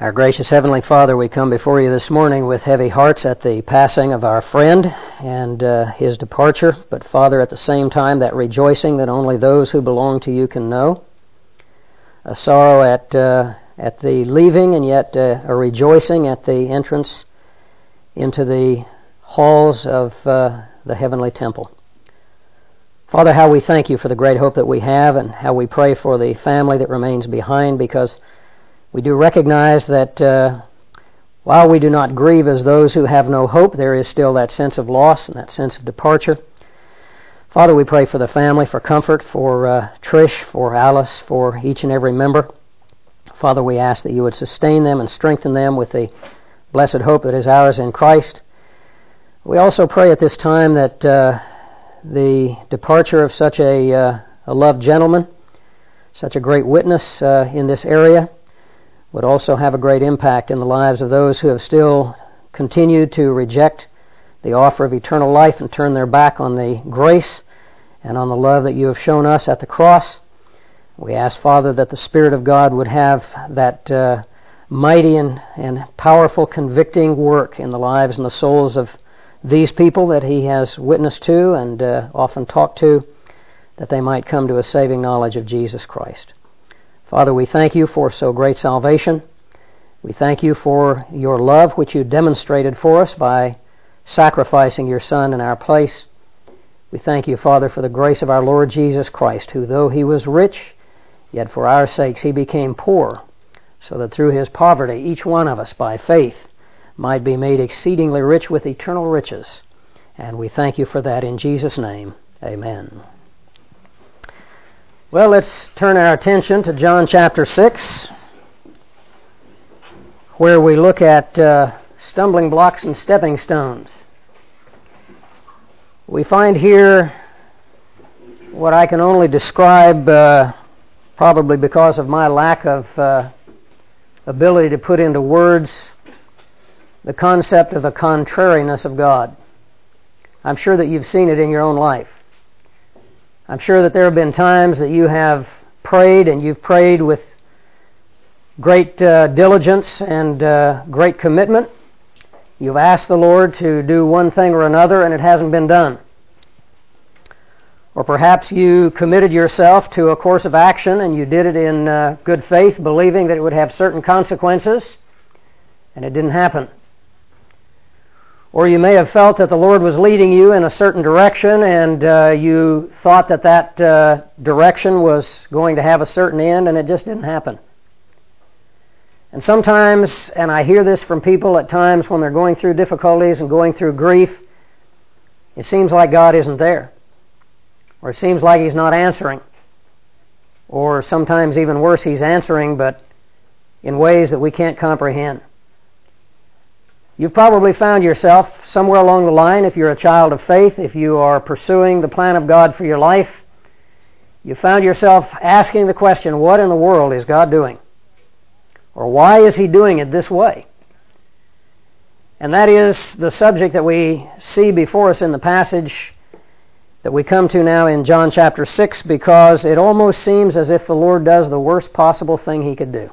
Our gracious Heavenly Father, we come before you this morning with heavy hearts at the passing of our friend and his departure, but Father, at the same time, that rejoicing that only those who belong to you can know. A sorrow at the leaving, and yet a rejoicing at the entrance into the halls of the heavenly temple. Father, how we thank you for the great hope that we have, and how we pray for the family that remains behind, because we do recognize that while we do not grieve as those who have no hope, there is still that sense of loss and that sense of departure. Father, we pray for the family, for comfort, for Trish, for Alice, for each and every member. Father, we ask that you would sustain them and strengthen them with the blessed hope that is ours in Christ. We also pray at this time that the departure of such a loved gentleman, such a great witness in this area, would also have a great impact in the lives of those who have still continued to reject the offer of eternal life and turn their back on the grace and on the love that you have shown us at the cross. We ask, Father, that the Spirit of God would have that mighty and powerful convicting work in the lives and the souls of these people that he has witnessed to and often talked to, that they might come to a saving knowledge of Jesus Christ. Father, we thank you for so great salvation. We thank you for your love, which you demonstrated for us by sacrificing your Son in our place. We thank you, Father, for the grace of our Lord Jesus Christ, who, though he was rich, yet for our sakes he became poor, so that through his poverty each one of us, by faith, might be made exceedingly rich with eternal riches. And we thank you for that in Jesus' name. Amen. Well, let's turn our attention to John chapter 6, where we look at stumbling blocks and stepping stones. We find here what I can only describe, probably because of my lack of ability to put into words, the concept of the contrariness of God. I'm sure that you've seen it in your own life. I'm sure that there have been times that you have prayed, and you've prayed with great diligence and great commitment. You've asked the Lord to do one thing or another, and it hasn't been done. Or perhaps you committed yourself to a course of action, and you did it in good faith, believing that it would have certain consequences, and it didn't happen. Or you may have felt that the Lord was leading you in a certain direction, and you thought that that direction was going to have a certain end, and it just didn't happen. And sometimes, and I hear this from people at times when they're going through difficulties and going through grief, it seems like God isn't there. Or it seems like He's not answering. Or sometimes even worse, He's answering, but in ways that we can't comprehend. You've probably found yourself somewhere along the line, if you're a child of faith, if you are pursuing the plan of God for your life, you found yourself asking the question, what in the world is God doing? Or why is He doing it this way? And that is the subject that we see before us in the passage that we come to now in John chapter 6, because it almost seems as if the Lord does the worst possible thing He could do.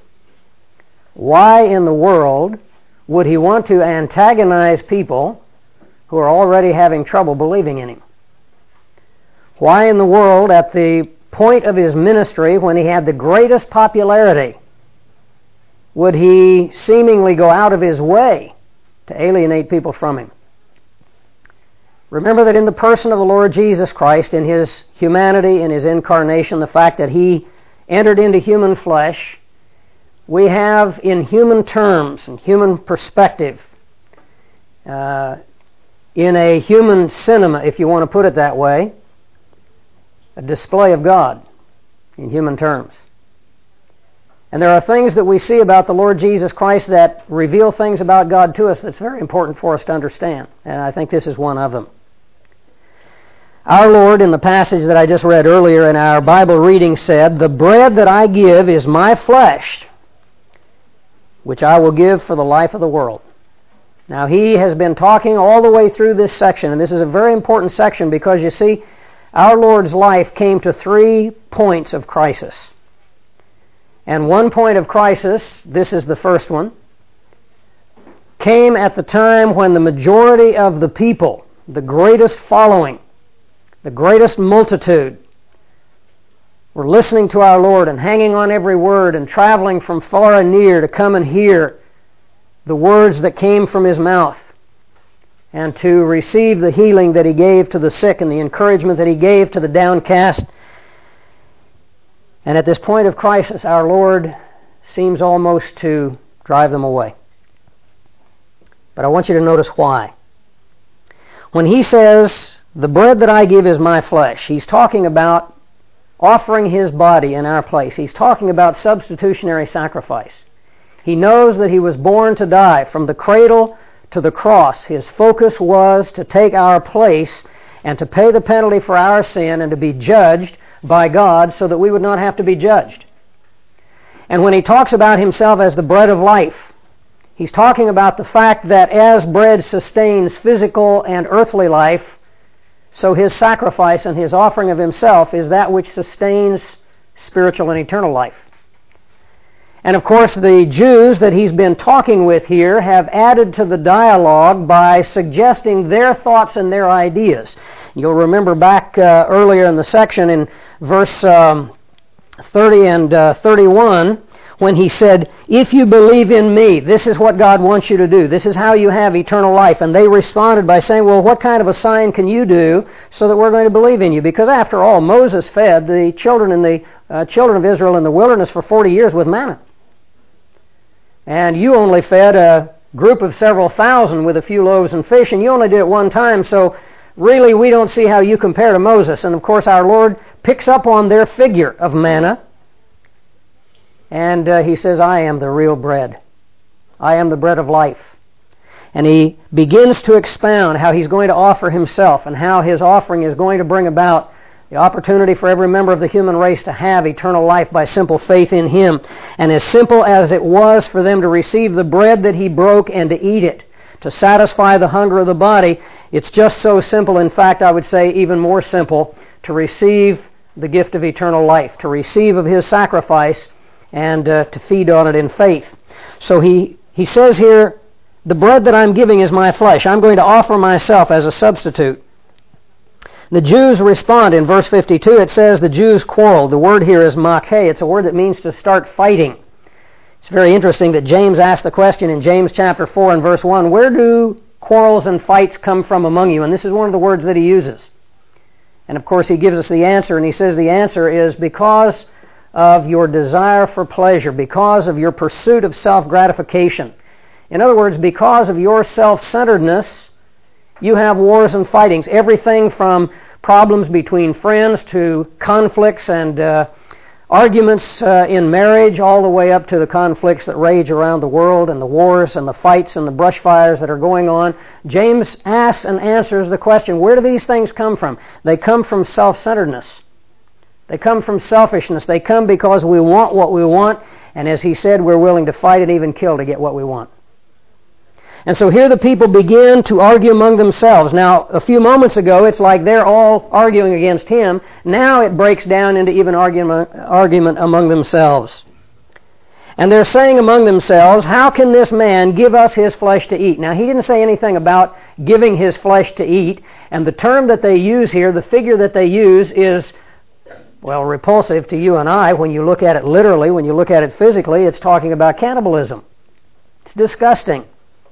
Why in the world would He want to antagonize people who are already having trouble believing in Him? Why in the world, at the point of His ministry, when He had the greatest popularity, would He seemingly go out of His way to alienate people from Him? Remember that in the person of the Lord Jesus Christ, in His humanity, in His incarnation, the fact that He entered into human flesh, we have, in human terms and human perspective, in a human cinema, if you want to put it that way, a display of God in human terms. And there are things that we see about the Lord Jesus Christ that reveal things about God to us that's very important for us to understand. And I think this is one of them. Our Lord, in the passage that I just read earlier in our Bible reading, said, "The bread that I give is my flesh, which I will give for the life of the world." Now, He has been talking all the way through this section, and this is a very important section because, you see, our Lord's life came to 3 points of crisis. And one point of crisis, this is the first one, came at the time when the majority of the people, the greatest following, the greatest multitude, were listening to our Lord and hanging on every word and traveling from far and near to come and hear the words that came from His mouth and to receive the healing that He gave to the sick and the encouragement that He gave to the downcast. And at this point of crisis, our Lord seems almost to drive them away. But I want you to notice why. When He says, the bread that I give is my flesh, He's talking about offering His body in our place. He's talking about substitutionary sacrifice. He knows that He was born to die. From the cradle to the cross, His focus was to take our place and to pay the penalty for our sin and to be judged by God so that we would not have to be judged. And when He talks about Himself as the bread of life, He's talking about the fact that as bread sustains physical and earthly life, so His sacrifice and His offering of Himself is that which sustains spiritual and eternal life. And of course, the Jews that He's been talking with here have added to the dialogue by suggesting their thoughts and their ideas. You'll remember back earlier in the section in verse 30 and 31, when He said, if you believe in me, this is what God wants you to do. This is how you have eternal life. And they responded by saying, well, what kind of a sign can you do so that we're going to believe in you? Because after all, Moses fed the children of Israel in the wilderness for 40 years with manna. And you only fed a group of several thousand with a few loaves and fish, and you only did it one time, so really we don't see how you compare to Moses. And of course our Lord picks up on their figure of manna, and He says, I am the real bread. I am the bread of life. And He begins to expound how He's going to offer Himself and how His offering is going to bring about the opportunity for every member of the human race to have eternal life by simple faith in Him. And as simple as it was for them to receive the bread that He broke and to eat it, to satisfy the hunger of the body, it's just so simple, in fact, I would say even more simple, to receive the gift of eternal life, to receive of His sacrifice and to feed on it in faith. So he says here, the bread that I'm giving is my flesh. I'm going to offer myself as a substitute. The Jews respond in verse 52. It says the Jews quarreled. The word here is makhe. It's a word that means to start fighting. It's very interesting that James asked the question in James chapter 4 and verse 1, where do quarrels and fights come from among you? And this is one of the words that he uses. And of course he gives us the answer, and he says the answer is because of your desire for pleasure, because of your pursuit of self-gratification. In other words, because of your self-centeredness, you have wars and fightings. Everything from problems between friends to conflicts and arguments in marriage, all the way up to the conflicts that rage around the world and the wars and the fights and the brush fires that are going on. James asks and answers the question, where do these things come from? They come from self-centeredness. They come from selfishness. They come because we want what we want, and as he said, we're willing to fight and even kill to get what we want. And so here the people begin to argue among themselves. Now, a few moments ago, it's like they're all arguing against him. Now it breaks down into even argument among themselves. And they're saying among themselves, how can this man give us his flesh to eat? Now, he didn't say anything about giving his flesh to eat. And the term that they use here, the figure that they use is, well, repulsive to you and I. When you look at it literally, when you look at it physically, it's talking about cannibalism. It's disgusting.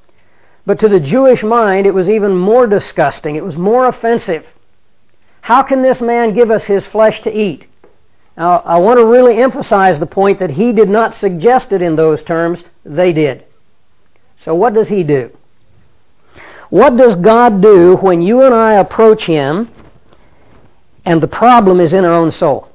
But to the Jewish mind, it was even more disgusting. It was more offensive. How can this man give us his flesh to eat? Now, I want to really emphasize the point that he did not suggest it in those terms. They did. So what does he do? What does God do when you and I approach him and the problem is in our own soul?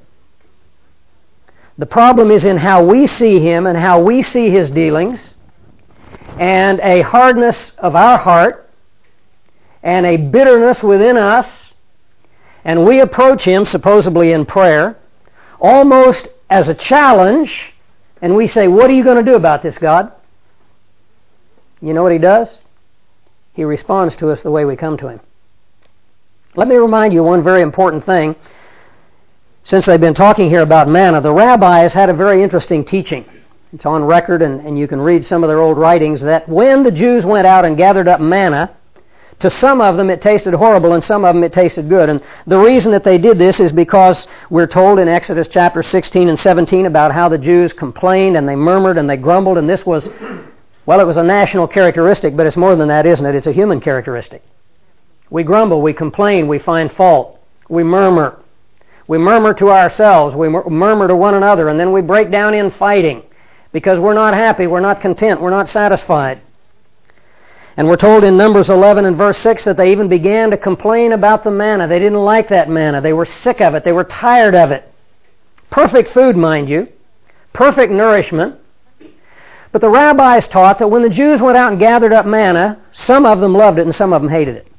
The problem is in how we see him and how we see his dealings, and a hardness of our heart, and a bitterness within us, and we approach him, supposedly in prayer, almost as a challenge, and we say, what are you going to do about this, God? You know what he does? He responds to us the way we come to him. Let me remind you one very important thing. since they've been talking here about manna, the rabbis had a very interesting teaching. It's on record, and you can read some of their old writings, that when the Jews went out and gathered up manna, to some of them it tasted horrible, and some of them it tasted good. And the reason that they did this is because we're told in Exodus chapter 16 and 17 about how the Jews complained and they murmured and they grumbled, and this was, well, it was a national characteristic, but it's more than that, isn't it? It's a human characteristic. We grumble, we complain, we find fault, we murmur. We murmur to ourselves, we murmur to one another, and then we break down in fighting because we're not happy, we're not content, we're not satisfied. And we're told in Numbers 11 and verse 6 that they even began to complain about the manna. They didn't like that manna. They were sick of it. They were tired of it. Perfect food, mind you. Perfect nourishment. But the rabbis taught that when the Jews went out and gathered up manna, some of them loved it and some of them hated it.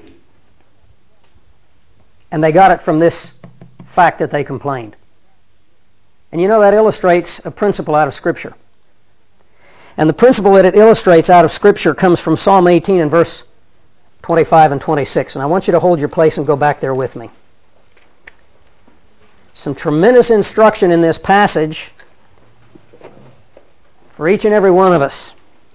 And they got it from this fact that they complained. And you know, that illustrates a principle out of Scripture. And the principle that it illustrates out of Scripture comes from Psalm 18 and verse 25 and 26. And I want you to hold your place and go back there with me. Some tremendous instruction in this passage for each and every one of us.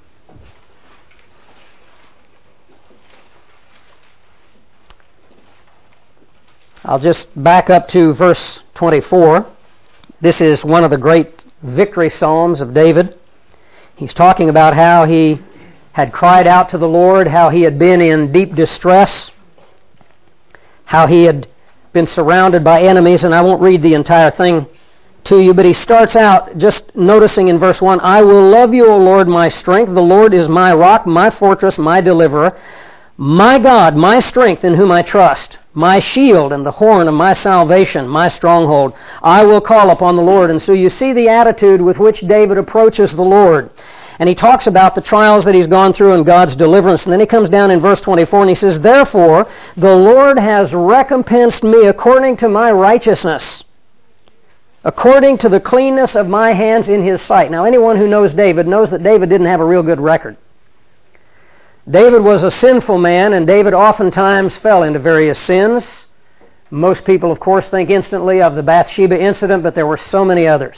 I'll just back up to verse 24. This is one of the great victory psalms of David. He's talking about how he had cried out to the Lord, how he had been in deep distress, how he had been surrounded by enemies, and I won't read the entire thing to you, but he starts out just noticing in verse 1, I will love you, O Lord, my strength. The Lord is my rock, my fortress, my deliverer, my God, my strength in whom I trust, my shield and the horn of my salvation, my stronghold. I will call upon the Lord. And so you see the attitude with which David approaches the Lord. And he talks about the trials that he's gone through and God's deliverance. And then he comes down in verse 24 and he says, Therefore, the Lord has recompensed me according to my righteousness, according to the cleanness of my hands in his sight. Now, anyone who knows David knows that David didn't have a real good record. David was a sinful man, and David oftentimes fell into various sins. Most people, of course, think instantly of the Bathsheba incident, but there were so many others.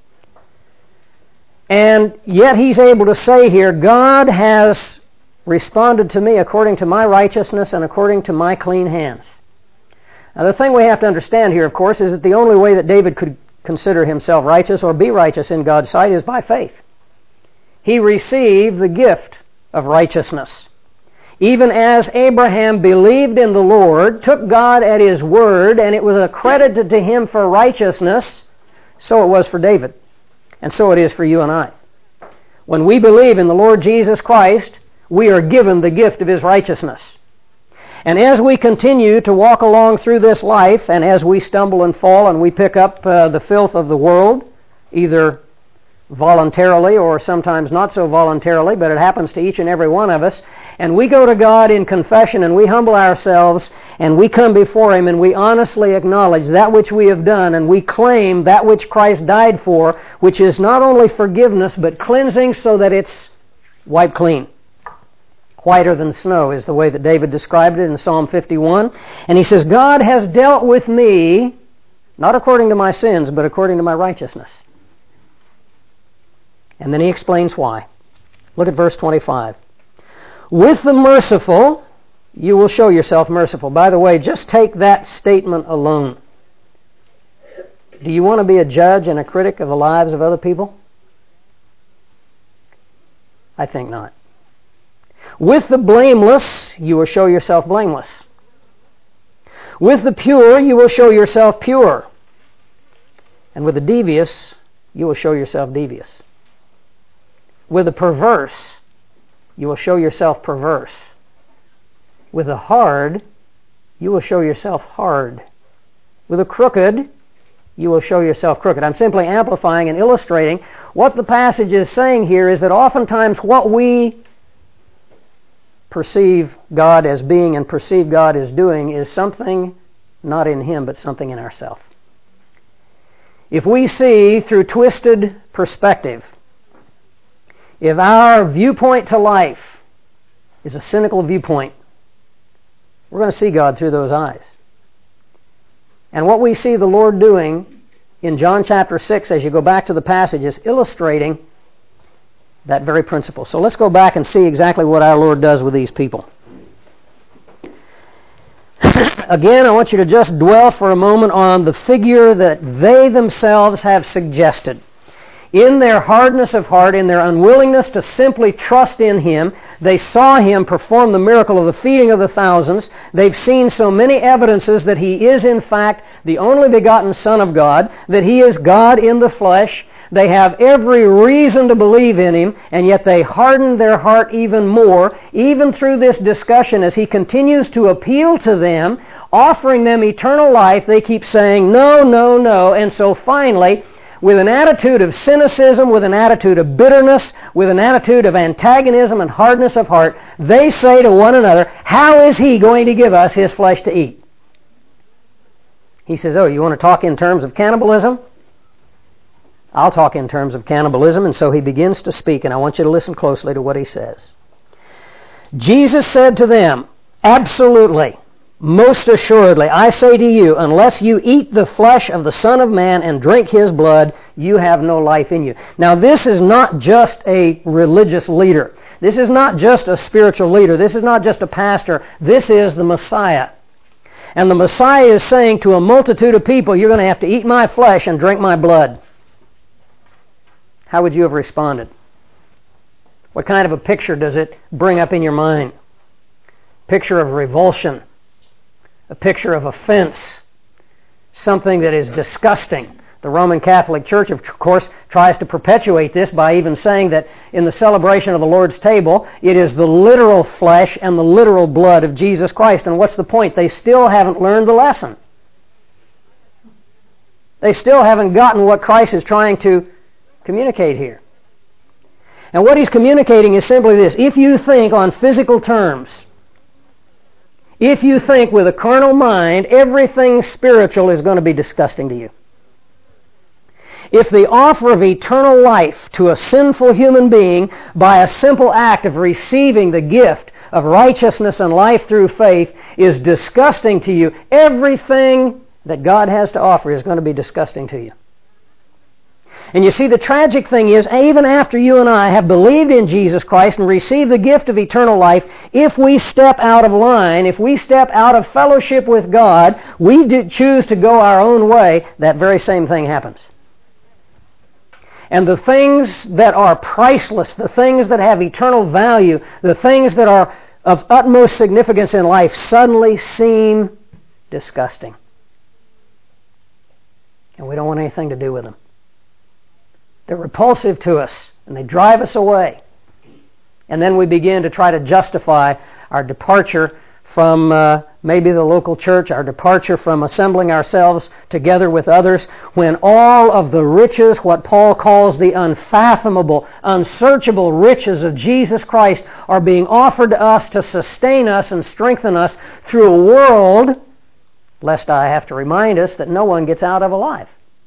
And yet he's able to say here, God has responded to me according to my righteousness and according to my clean hands. Now, the thing we have to understand here, of course, is that the only way that David could consider himself righteous or be righteous in God's sight is by faith. He received the gift of righteousness. Even as Abraham believed in the Lord, took God at His word, and it was accredited to him for righteousness, so it was for David. And so it is for you and I. When we believe in the Lord Jesus Christ, we are given the gift of His righteousness. And as we continue to walk along through this life, and as we stumble and fall and we pick up the filth of the world, either voluntarily or sometimes not so voluntarily, but it happens to each and every one of us, and we go to God in confession and we humble ourselves and we come before Him and we honestly acknowledge that which we have done, and we claim that which Christ died for, which is not only forgiveness but cleansing so that it's wiped clean. Whiter than snow is the way that David described it in Psalm 51. And he says, God has dealt with me, not according to my sins, but according to my righteousness. And then he explains why. Look at verse 25. With the merciful, you will show yourself merciful. By the way, just take that statement alone. Do you want to be a judge and a critic of the lives of other people? I think not. With the blameless, you will show yourself blameless. With the pure, you will show yourself pure. And with the devious, you will show yourself devious. With the perverse, you will show yourself perverse. With the hard, you will show yourself hard. With the crooked, you will show yourself crooked. I'm simply amplifying and illustrating what the passage is saying here is that oftentimes what we perceive God as being and perceive God as doing is something not in Him, but something in ourselves. If we see through twisted perspective, if our viewpoint to life is a cynical viewpoint, we're going to see God through those eyes. And what we see the Lord doing in John chapter 6, as you go back to the passage, is illustrating that very principle. So let's go back and see exactly what our Lord does with these people. Again, I want you to just dwell for a moment on the figure that they themselves have suggested. In their hardness of heart, in their unwillingness to simply trust in Him, they saw Him perform the miracle of the feeding of the thousands. They've seen so many evidences that He is in fact the only begotten Son of God, that He is God in the flesh. They have every reason to believe in Him, and yet they harden their heart even more, even through this discussion as He continues to appeal to them, offering them eternal life. They keep saying, no, no, no, and so finally, with an attitude of cynicism, with an attitude of bitterness, with an attitude of antagonism and hardness of heart, they say to one another, how is He going to give us His flesh to eat? He says, oh, you want to talk in terms of cannibalism? I'll talk in terms of cannibalism. And so He begins to speak, and I want you to listen closely to what He says. Jesus said to them, absolutely, most assuredly, I say to you, unless you eat the flesh of the Son of Man and drink His blood, you have no life in you. Now, this is not just a religious leader. This is not just a spiritual leader. This is not just a pastor. This is the Messiah. And the Messiah is saying to a multitude of people, you're going to have to eat my flesh and drink my blood. How would you have responded? What kind of a picture does it bring up in your mind? Picture of revulsion. A picture of offense, something that is disgusting. The Roman Catholic Church, of course, tries to perpetuate this by even saying that in the celebration of the Lord's table, it is the literal flesh and the literal blood of Jesus Christ. And what's the point? They still haven't learned the lesson. They still haven't gotten what Christ is trying to communicate here. And what He's communicating is simply this. If you think on physical terms, if you think with a carnal mind, everything spiritual is going to be disgusting to you. If the offer of eternal life to a sinful human being by a simple act of receiving the gift of righteousness and life through faith is disgusting to you, everything that God has to offer is going to be disgusting to you. And you see, the tragic thing is, even after you and I have believed in Jesus Christ and received the gift of eternal life, if we step out of line, if we step out of fellowship with God, we choose to go our own way, that very same thing happens. And the things that are priceless, the things that have eternal value, the things that are of utmost significance in life suddenly seem disgusting. And we don't want anything to do with them. They're repulsive to us, and they drive us away. And then we begin to try to justify our departure from maybe the local church, our departure from assembling ourselves together with others, when all of the riches, what Paul calls the unfathomable, unsearchable riches of Jesus Christ, are being offered to us to sustain us and strengthen us through a world, lest I have to remind us, that no one gets out of alive.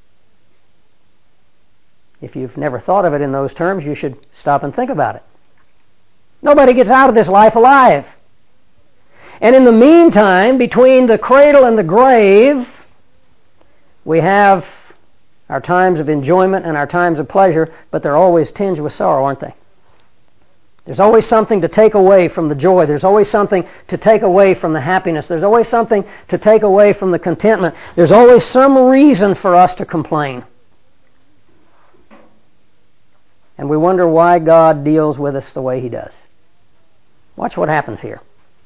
If you've never thought of it in those terms, you should stop and think about it. Nobody gets out of this life alive. And in the meantime, between the cradle and the grave, we have our times of enjoyment and our times of pleasure, but they're always tinged with sorrow, aren't they? There's always something to take away from the joy. There's always something to take away from the happiness. There's always something to take away from the contentment. There's always some reason for us to complain. And we wonder why God deals with us the way He does. Watch what happens here.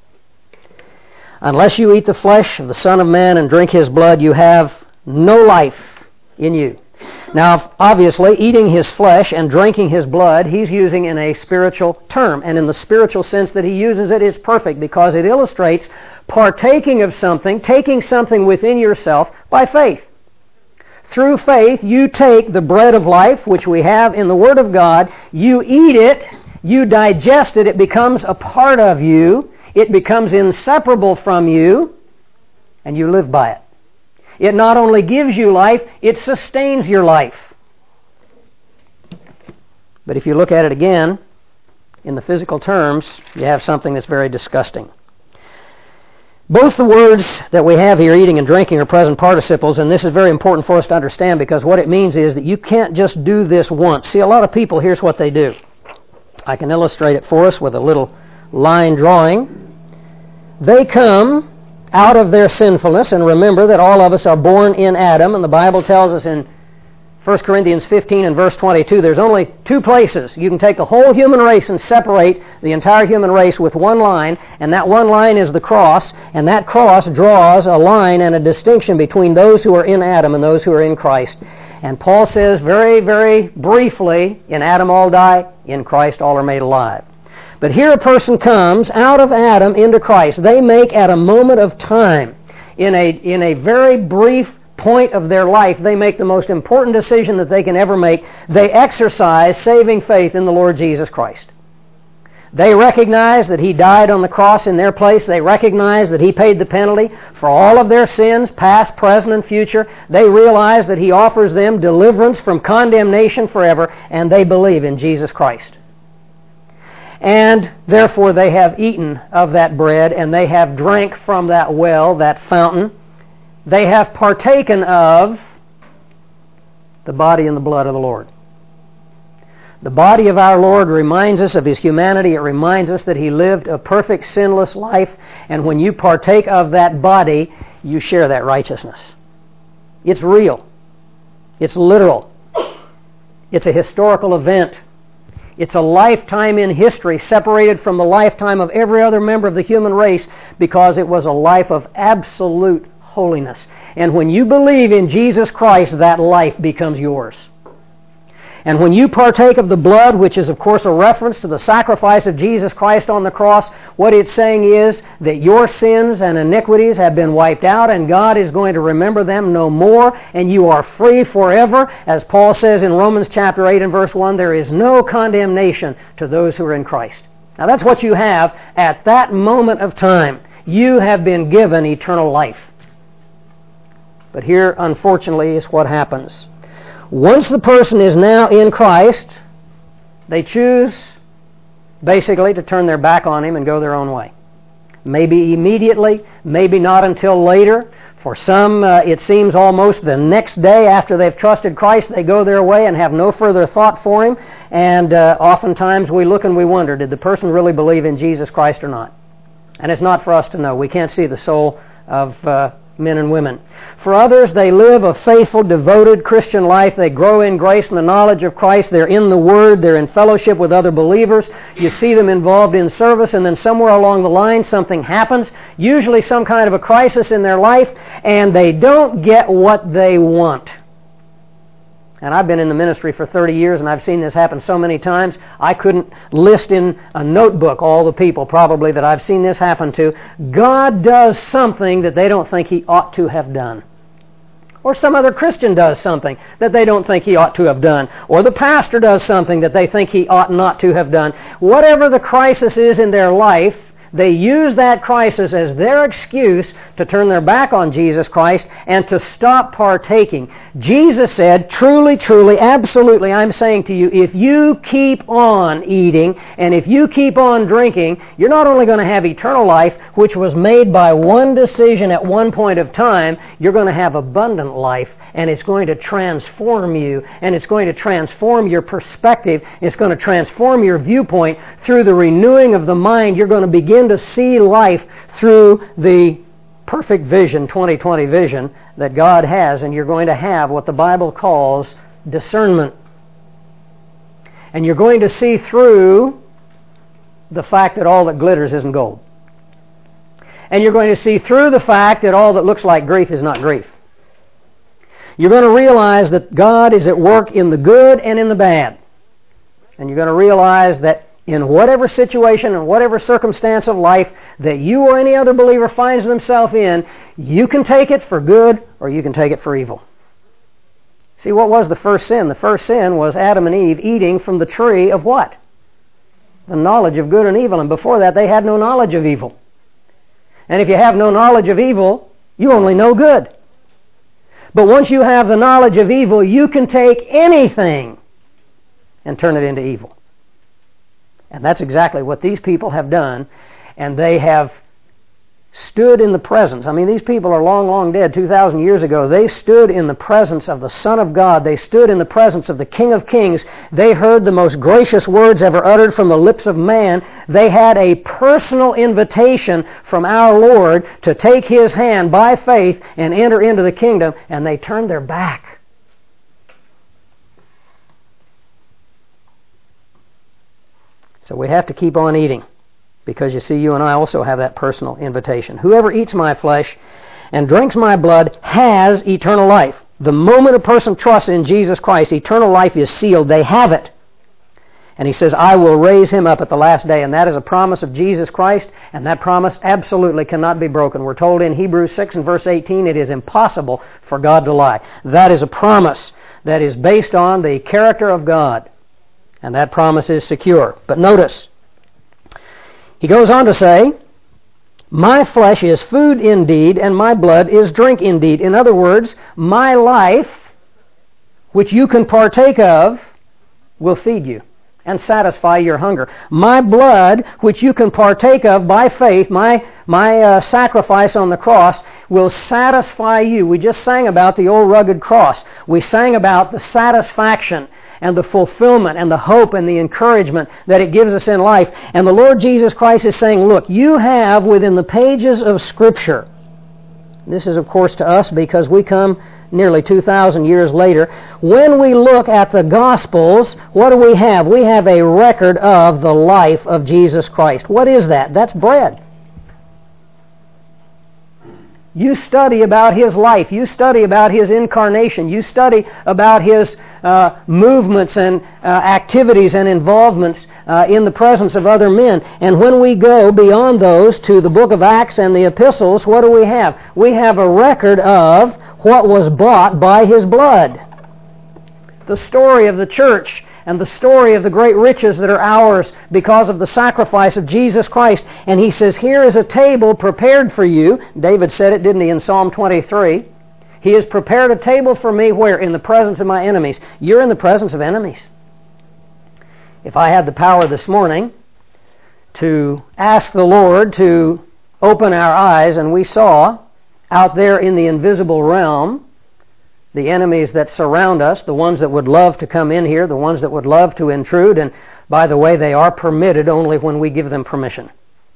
Unless you eat the flesh of the Son of Man and drink His blood, you have no life in you. Now, obviously, eating His flesh and drinking His blood, He's using in a spiritual term. And in the spiritual sense that He uses it is perfect, because it illustrates partaking of something, taking something within yourself by faith. Through faith, you take the bread of life, which we have in the Word of God, you eat it, you digest it, it becomes a part of you, it becomes inseparable from you, and you live by it. It not only gives you life, it sustains your life. But if you look at it again, in the physical terms, you have something that's very disgusting. Both the words that we have here, eating and drinking, are present participles, and this is very important for us to understand because what it means is that you can't just do this once. See, a lot of people, here's what they do. I can illustrate it for us with a little line drawing. They come out of their sinfulness, and remember that all of us are born in Adam, and the Bible tells us in 1 Corinthians 15 and verse 22, there's only two places. You can take the whole human race and separate the entire human race with one line, and that one line is the cross, and that cross draws a line and a distinction between those who are in Adam and those who are in Christ. And Paul says very, very briefly, in Adam all die, in Christ all are made alive. But here a person comes out of Adam into Christ. They make at a moment of time, in a very brief point of their life, they make the most important decision that they can ever make. They exercise saving faith in the Lord Jesus Christ. They recognize that He died on the cross in their place. They recognize that He paid the penalty for all of their sins, past, present, and future. They realize that He offers them deliverance from condemnation forever, and they believe in Jesus Christ. And therefore they have eaten of that bread, and they have drank from that well, that fountain. They have partaken of the body and the blood of the Lord. The body of our Lord reminds us of His humanity. It reminds us that He lived a perfect, sinless life. And when you partake of that body, you share that righteousness. It's real. It's literal. It's a historical event. It's a lifetime in history separated from the lifetime of every other member of the human race because it was a life of absolute holiness. And when you believe in Jesus Christ, that life becomes yours. And when you partake of the blood, which is of course a reference to the sacrifice of Jesus Christ on the cross, what it's saying is that your sins and iniquities have been wiped out and God is going to remember them no more, and you are free forever. As Paul says in Romans chapter 8 and verse 1, there is no condemnation to those who are in Christ. Now that's what you have at that moment of time. You have been given eternal life. But here, unfortunately, is what happens. Once the person is now in Christ, they choose basically to turn their back on Him and go their own way. Maybe immediately, maybe not until later. For some, it seems almost the next day after they've trusted Christ, they go their way and have no further thought for Him. And oftentimes we look and we wonder, did the person really believe in Jesus Christ or not? And it's not for us to know. We can't see the soul of men and women. For others, they live a faithful, devoted Christian life. They grow in grace and the knowledge of Christ. They're in the Word. They're in fellowship with other believers. You see them involved in service, and then somewhere along the line something happens, usually some kind of a crisis in their life, and they don't get what they want. And I've been in the ministry for 30 years, and I've seen this happen so many times, I couldn't list in a notebook all the people probably that I've seen this happen to. God does something that they don't think He ought to have done. Or some other Christian does something that they don't think he ought to have done. Or the pastor does something that they think he ought not to have done. Whatever the crisis is in their life, they use that crisis as their excuse to turn their back on Jesus Christ and to stop partaking. Jesus said, truly, truly, absolutely, I'm saying to you, if you keep on eating and if you keep on drinking, you're not only going to have eternal life, which was made by one decision at one point of time, you're going to have abundant life, and it's going to transform you, and it's going to transform your perspective, it's going to transform your viewpoint through the renewing of the mind. You're going to begin to see life through the perfect vision, 2020 vision, that God has, and you're going to have what the Bible calls discernment. And you're going to see through the fact that all that glitters isn't gold. And you're going to see through the fact that all that looks like grief is not grief. You're going to realize that God is at work in the good and in the bad. And you're going to realize that in whatever situation and whatever circumstance of life that you or any other believer finds themselves in, you can take it for good or you can take it for evil. See, what was the first sin? The first sin was Adam and Eve eating from the tree of what? The knowledge of good and evil. And before that, they had no knowledge of evil. And if you have no knowledge of evil, you only know good. But once you have the knowledge of evil, you can take anything and turn it into evil. And that's exactly what these people have done. And they have stood in the presence. I mean, these people are long, long dead, 2,000 years ago. They stood in the presence of the Son of God. They stood in the presence of the King of Kings. They heard the most gracious words ever uttered from the lips of man. They had a personal invitation from our Lord to take His hand by faith and enter into the kingdom, and they turned their back. So we have to keep on eating. Because you see, you and I also have that personal invitation. Whoever eats my flesh and drinks my blood has eternal life. The moment a person trusts in Jesus Christ, eternal life is sealed. They have it. And He says, I will raise him up at the last day. And that is a promise of Jesus Christ, and that promise absolutely cannot be broken. We're told in Hebrews 6 and verse 18, it is impossible for God to lie. That is a promise that is based on the character of God. And that promise is secure. But notice, He goes on to say, my flesh is food indeed, and my blood is drink indeed. In other words, my life, which you can partake of, will feed you and satisfy your hunger. My blood, which you can partake of by faith, my sacrifice on the cross, will satisfy you. We just sang about the old rugged cross. We sang about the satisfaction and the fulfillment and the hope and the encouragement that it gives us in life. And the Lord Jesus Christ is saying, look, you have within the pages of Scripture, this is of course to us because we come nearly 2,000 years later, when we look at the Gospels, what do we have? We have a record of the life of Jesus Christ. What is that? That's bread. You study about His life. You study about His incarnation. You study about His movements and activities and involvements in the presence of other men. And when we go beyond those to the book of Acts and the epistles, what do we have? We have a record of what was bought by His blood. The story of the church and the story of the great riches that are ours because of the sacrifice of Jesus Christ. And He says, here is a table prepared for you. David said it, didn't he, in Psalm 23? He has prepared a table for me where? In the presence of my enemies. You're in the presence of enemies. If I had the power this morning to ask the Lord to open our eyes and we saw out there in the invisible realm the enemies that surround us, the ones that would love to come in here, the ones that would love to intrude, and by the way, they are permitted only when we give them permission.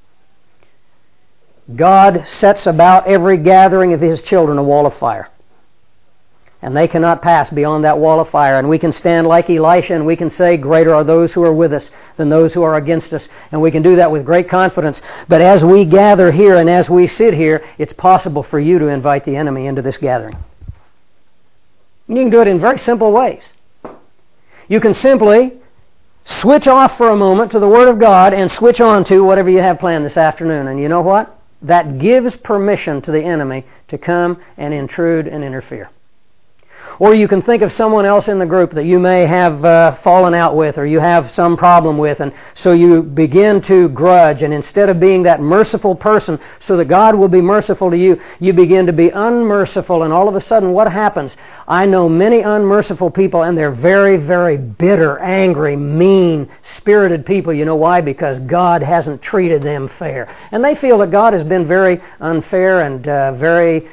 God sets about every gathering of His children a wall of fire. And they cannot pass beyond that wall of fire. And we can stand like Elisha and we can say, greater are those who are with us than those who are against us. And we can do that with great confidence. But as we gather here and as we sit here, it's possible for you to invite the enemy into this gathering. You can do it in very simple ways. You can simply switch off for a moment to the Word of God and switch on to whatever you have planned this afternoon. And you know what? That gives permission to the enemy to come and intrude and interfere. Or you can think of someone else in the group that you may have fallen out with or you have some problem with, and so you begin to grudge, and instead of being that merciful person so that God will be merciful to you, you begin to be unmerciful, and all of a sudden what happens? I know many unmerciful people, and they're very, very bitter, angry, mean, spirited people. You know why? Because God hasn't treated them fair. And they feel that God has been very unfair and very,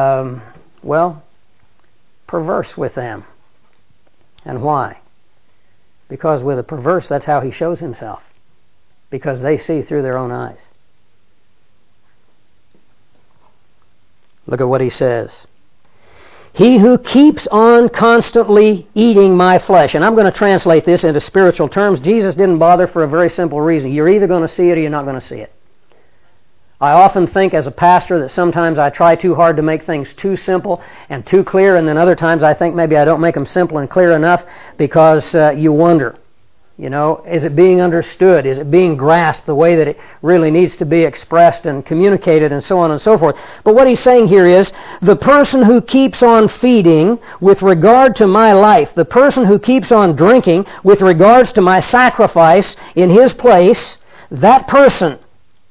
perverse with them. And why? Because with a perverse, that's how he shows himself. Because they see through their own eyes. Look at what he says. He who keeps on constantly eating my flesh. And I'm going to translate this into spiritual terms. Jesus didn't bother for a very simple reason. You're either going to see it or you're not going to see it. I often think as a pastor that sometimes I try too hard to make things too simple and too clear, and then other times I think maybe I don't make them simple and clear enough because you wonder, is it being understood? Is it being grasped the way that it really needs to be expressed and communicated and so on and so forth? But what he's saying here is, the person who keeps on feeding with regard to my life, the person who keeps on drinking with regards to my sacrifice in his place, that person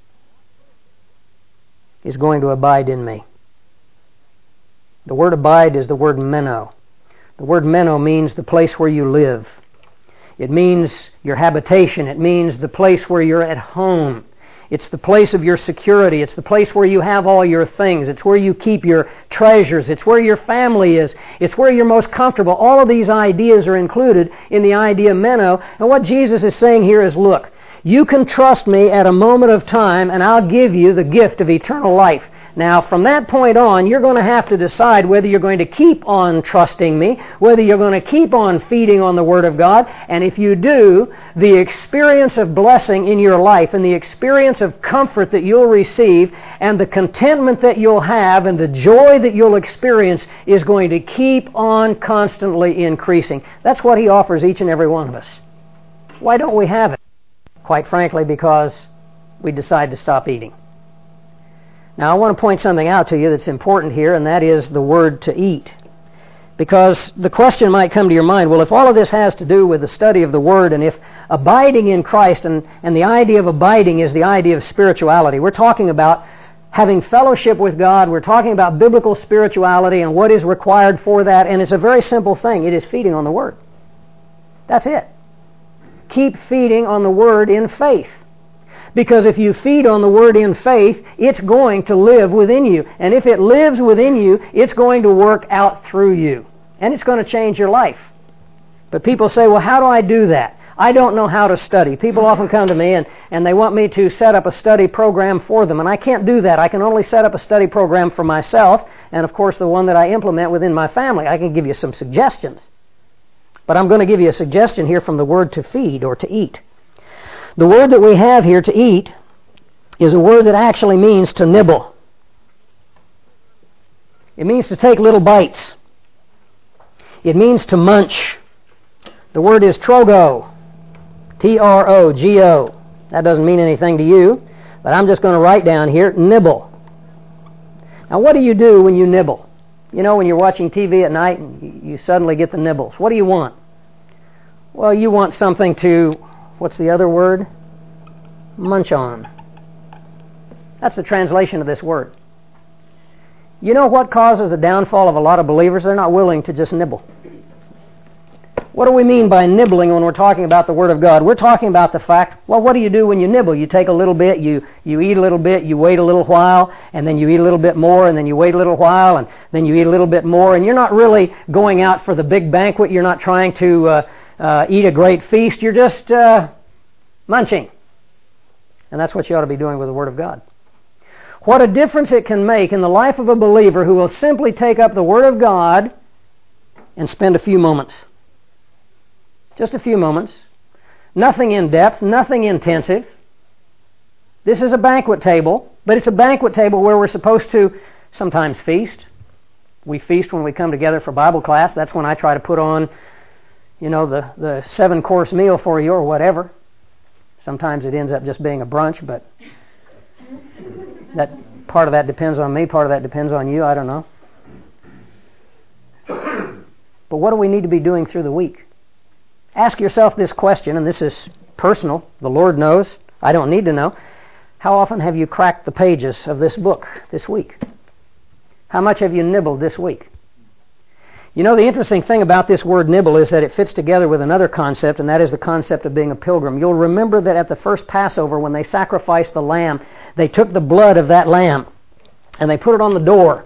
is going to abide in me. The word abide is the word meno. The word meno means the place where you live. It means your habitation. It means the place where you're at home. It's the place of your security. It's the place where you have all your things. It's where you keep your treasures. It's where your family is. It's where you're most comfortable. All of these ideas are included in the idea meno. And what Jesus is saying here is, look, you can trust me at a moment of time, and I'll give you the gift of eternal life. Now, from that point on, you're going to have to decide whether you're going to keep on trusting me, whether you're going to keep on feeding on the Word of God, and if you do, the experience of blessing in your life and the experience of comfort that you'll receive and the contentment that you'll have and the joy that you'll experience is going to keep on constantly increasing. That's what He offers each and every one of us. Why don't we have it? Quite frankly, because we decide to stop eating. Now, I want to point something out to you that's important here, and that is the word to eat. Because the question might come to your mind, well, if all of this has to do with the study of the Word, and if abiding in Christ, and the idea of abiding is the idea of spirituality, we're talking about having fellowship with God, we're talking about biblical spirituality and what is required for that, and it's a very simple thing. It is feeding on the Word. That's it. Keep feeding on the Word in faith. Because if you feed on the Word in faith, it's going to live within you. And if it lives within you, it's going to work out through you. And it's going to change your life. But people say, well, how do I do that? I don't know how to study. People often come to me and they want me to set up a study program for them. And I can't do that. I can only set up a study program for myself. And of course, the one that I implement within my family. I can give you some suggestions. But I'm going to give you a suggestion here from the word to feed or to eat. The word that we have here, to eat, is a word that actually means to nibble. It means to take little bites. It means to munch. The word is trogo. T-R-O-G-O. That doesn't mean anything to you, but I'm just going to write down here, nibble. Now, what do you do when you nibble? You know, when you're watching TV at night and you suddenly get the nibbles. What do you want? Well, you want something to... What's the other word? Munch on. That's the translation of this word. You know what causes the downfall of a lot of believers? They're not willing to just nibble. What do we mean by nibbling when we're talking about the Word of God? We're talking about the fact, well, what do you do when you nibble? You take a little bit, you eat a little bit, you wait a little while, and then you eat a little bit more, and then you wait a little while, and then you eat a little bit more, and you're not really going out for the big banquet. You're not trying to eat a great feast. You're just munching. And that's what you ought to be doing with the Word of God. What a difference it can make in the life of a believer who will simply take up the Word of God and spend a few moments. Just a few moments. Nothing in depth, nothing intensive. This is a banquet table, but it's a banquet table where we're supposed to sometimes feast. We feast when we come together for Bible class. That's when I try to put on, you know, the 7-course meal for you or whatever. Sometimes it ends up just being a brunch, but that part of that depends on me, part of that depends on you, I don't know. But what do we need to be doing through the week? Ask yourself this question, and this is personal. The Lord knows. I don't need to know. How often have you cracked the pages of this book this week? How much have you nibbled this week? You know, the interesting thing about this word nibble is that it fits together with another concept, and that is the concept of being a pilgrim. You'll remember that at the first Passover, when they sacrificed the lamb, they took the blood of that lamb and they put it on the door.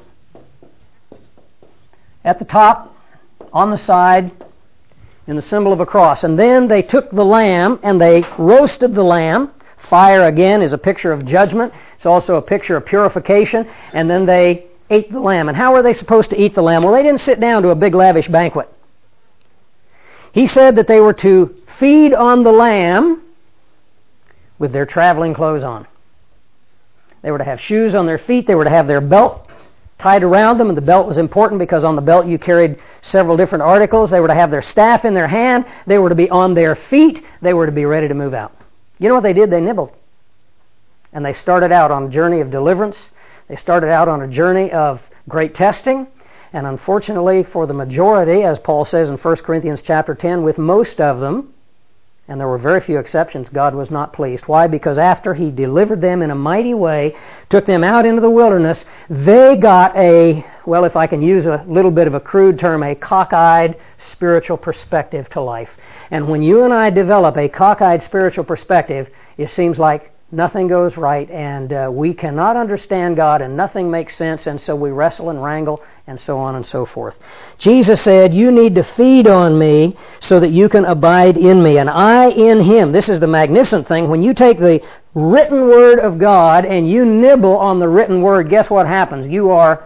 At the top, on the side, in the symbol of a cross. And then they took the lamb and they roasted the lamb. Fire, again, is a picture of judgment. It's also a picture of purification. And then they ate the lamb. And how were they supposed to eat the lamb? Well, they didn't sit down to a big lavish banquet. He said that they were to feed on the lamb with their traveling clothes on. They were to have shoes on their feet. They were to have their belt tied around them, and the belt was important because on the belt you carried several different articles. They were to have their staff in their hand. They were to be on their feet. They were to be ready to move out. You know what they did? They nibbled. And they started out on a journey of deliverance. They started out on a journey of great testing. And unfortunately for the majority, as Paul says in 1 Corinthians chapter 10, with most of them, and there were very few exceptions, God was not pleased. Why? Because after He delivered them in a mighty way, took them out into the wilderness, they got a, well, if I can use a little bit of a crude term, a cockeyed spiritual perspective to life. And when you and I develop a cockeyed spiritual perspective, it seems like nothing goes right, and we cannot understand God, and nothing makes sense, and so we wrestle and wrangle, and so on and so forth. Jesus said, you need to feed on me so that you can abide in me, and I in him. This is the magnificent thing. When you take the written word of God and you nibble on the written word, guess what happens? You are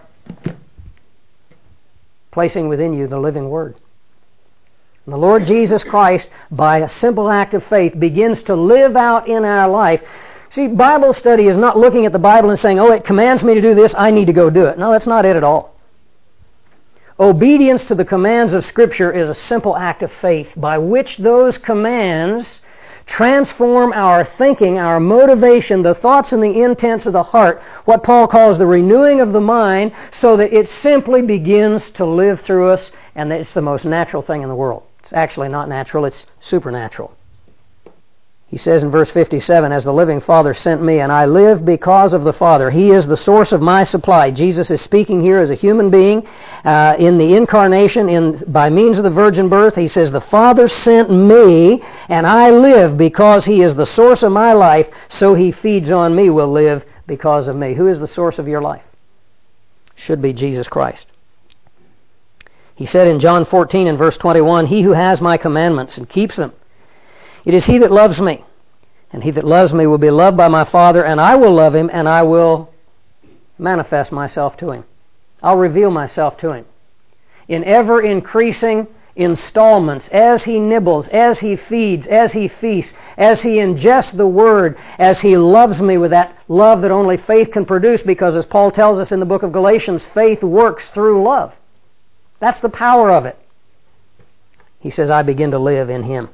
placing within you the living word. And the Lord Jesus Christ, by a simple act of faith, begins to live out in our life. See, Bible study is not looking at the Bible and saying, oh, it commands me to do this, I need to go do it. No, that's not it at all. Obedience to the commands of Scripture is a simple act of faith by which those commands transform our thinking, our motivation, the thoughts and the intents of the heart, what Paul calls the renewing of the mind, so that it simply begins to live through us, and it's the most natural thing in the world. It's actually not natural, it's supernatural. He says in verse 57, as the living Father sent me, and I live because of the Father. He is the source of my supply. Jesus is speaking here as a human being in the incarnation, by means of the virgin birth. He says, the Father sent me, and I live because He is the source of my life, so He feeds on me will live because of me. Who is the source of your life? Should be Jesus Christ. He said in John 14 and verse 21, he who has my commandments and keeps them, it is he that loves me, and he that loves me will be loved by my Father, and I will love him, and I will manifest myself to him. I'll reveal myself to him in ever-increasing installments as he nibbles, as he feeds, as he feasts, as he ingests the Word, as he loves me with that love that only faith can produce, because as Paul tells us in the book of Galatians, faith works through love. That's the power of it. He says, I begin to live in him.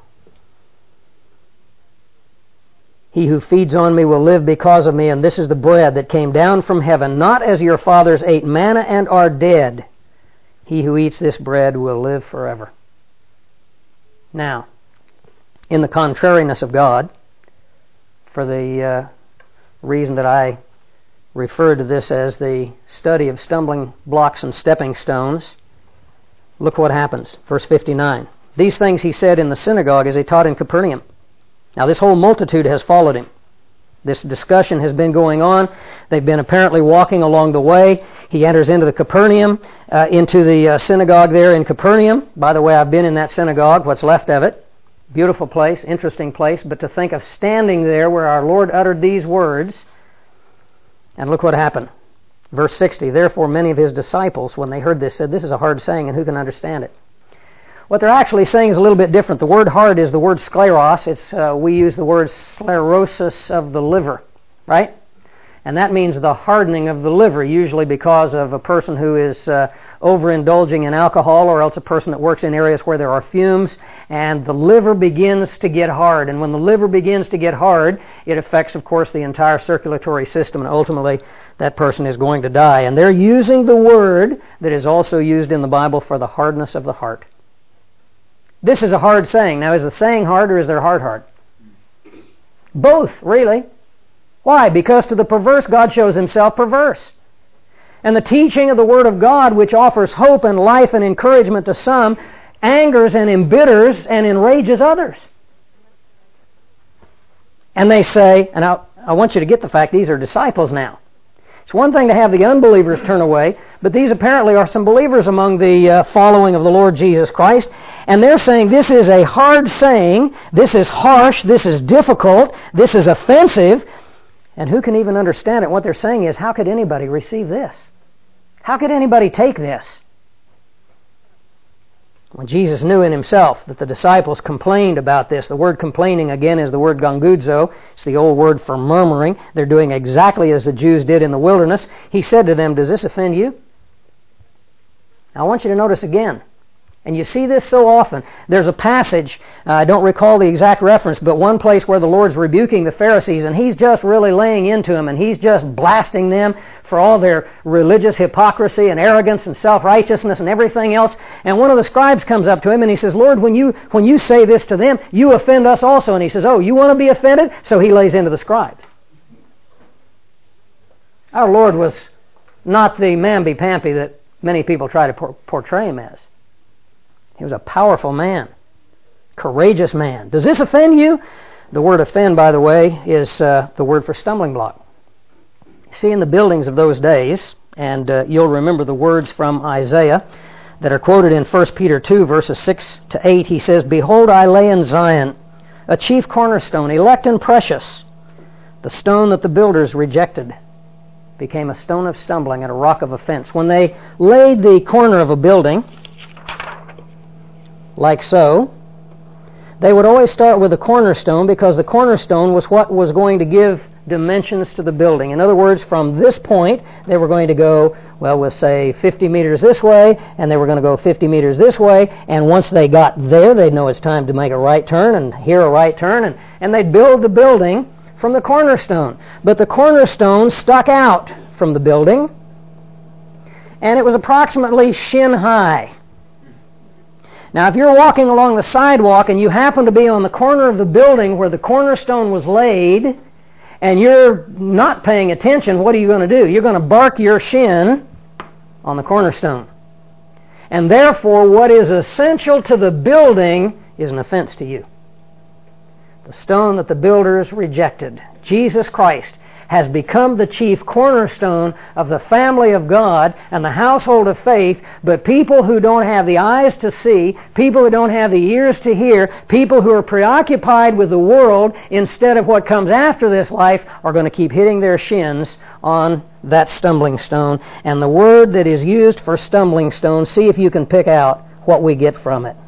He who feeds on me will live because of me, and this is the bread that came down from heaven, not as your fathers ate manna and are dead. He who eats this bread will live forever. Now, in the contrariness of God, for the reason that I refer to this as the study of stumbling blocks and stepping stones, look what happens. Verse 59. These things he said in the synagogue as he taught in Capernaum. Now this whole multitude has followed him. This discussion has been going on. They've been apparently walking along the way. He enters into the Capernaum, into the synagogue there in Capernaum. By the way, I've been in that synagogue, what's left of it. Beautiful place, interesting place. But to think of standing there where our Lord uttered these words, and look what happened. Verse 60, therefore many of his disciples, when they heard this, said, this is a hard saying, and who can understand it? What they're actually saying is a little bit different. The word hard is the word scleros. We use the word sclerosis of the liver, right? And that means the hardening of the liver, usually because of a person who is overindulging in alcohol, or else a person that works in areas where there are fumes, and the liver begins to get hard. And when the liver begins to get hard, it affects, of course, the entire circulatory system, and ultimately that person is going to die. And they're using the word that is also used in the Bible for the hardness of the heart. This is a hard saying. Now, is the saying hard, or is their heart hard? Both, really. Why? Because to the perverse, God shows himself perverse. And the teaching of the Word of God, which offers hope and life and encouragement to some, angers and embitters and enrages others. And they say, and I want you to get the fact these are disciples now. It's one thing to have the unbelievers turn away, but these apparently are some believers among the following of the Lord Jesus Christ. And they're saying this is a hard saying, this is harsh, this is difficult, this is offensive. And who can even understand it? What they're saying is, how could anybody receive this? How could anybody take this? When Jesus knew in himself that the disciples complained about this, the word complaining again is the word gongudzo. It's the old word for murmuring. They're doing exactly as the Jews did in the wilderness. He said to them, does this offend you? Now I want you to notice again, and you see this so often. There's a passage, I don't recall the exact reference, but one place where the Lord's rebuking the Pharisees, and he's just really laying into them, and he's just blasting them for all their religious hypocrisy and arrogance and self-righteousness and everything else. And one of the scribes comes up to him and he says, Lord, when you say this to them, you offend us also. And he says, oh, you want to be offended? So he lays into the scribes. Our Lord was not the mamby-pamby that many people try to portray him as. He was a powerful man, courageous man. Does this offend you? The word offend, by the way, is the word for stumbling block. See, in the buildings of those days, and you'll remember the words from Isaiah that are quoted in 1 Peter 2, verses 6 to 8. He says, "Behold, I lay in Zion a chief cornerstone, elect and precious. The stone that the builders rejected became a stone of stumbling and a rock of offense." When they laid the corner of a building, like so, they would always start with a cornerstone, because the cornerstone was what was going to give dimensions to the building. In other words, from this point, they were going to go, well, we'll say 50 meters this way, and they were going to go 50 meters this way, and once they got there, they'd know it's time to make a right turn, and here a right turn, and they'd build the building from the cornerstone. But the cornerstone stuck out from the building, and it was approximately shin high. Now, if you're walking along the sidewalk and you happen to be on the corner of the building where the cornerstone was laid, and you're not paying attention, what are you going to do? You're going to bark your shin on the cornerstone. And therefore, what is essential to the building is an offense to you. The stone that the builders rejected, Jesus Christ, has become the chief cornerstone of the family of God and the household of faith, but people who don't have the eyes to see, people who don't have the ears to hear, people who are preoccupied with the world instead of what comes after this life are going to keep hitting their shins on that stumbling stone. And the word that is used for stumbling stone, see if you can pick out what we get from it.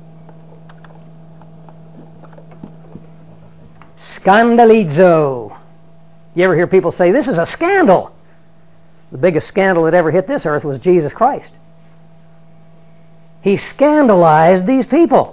Scandalizo. You ever hear people say, this is a scandal? The biggest scandal that ever hit this earth was Jesus Christ. He scandalized these people.